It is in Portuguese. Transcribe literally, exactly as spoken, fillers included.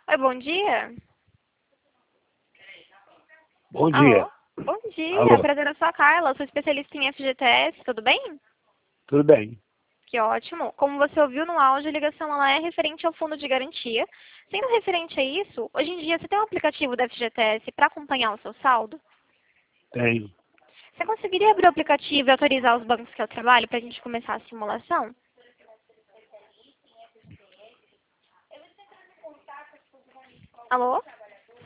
Oi, bom dia. Bom dia. Alô? Bom dia, Alô, prazer, eu sou a Carla, sou especialista em F G T S, tudo bem? tudo bem? Que ótimo. Como você ouviu no áudio, a ligação ela é referente ao fundo de garantia. Sendo referente a isso, hoje em dia você tem um aplicativo da F G T S para acompanhar o seu saldo? Tenho. Você conseguiria abrir o aplicativo e autorizar os bancos que eu trabalho para a gente começar a simulação? Alô?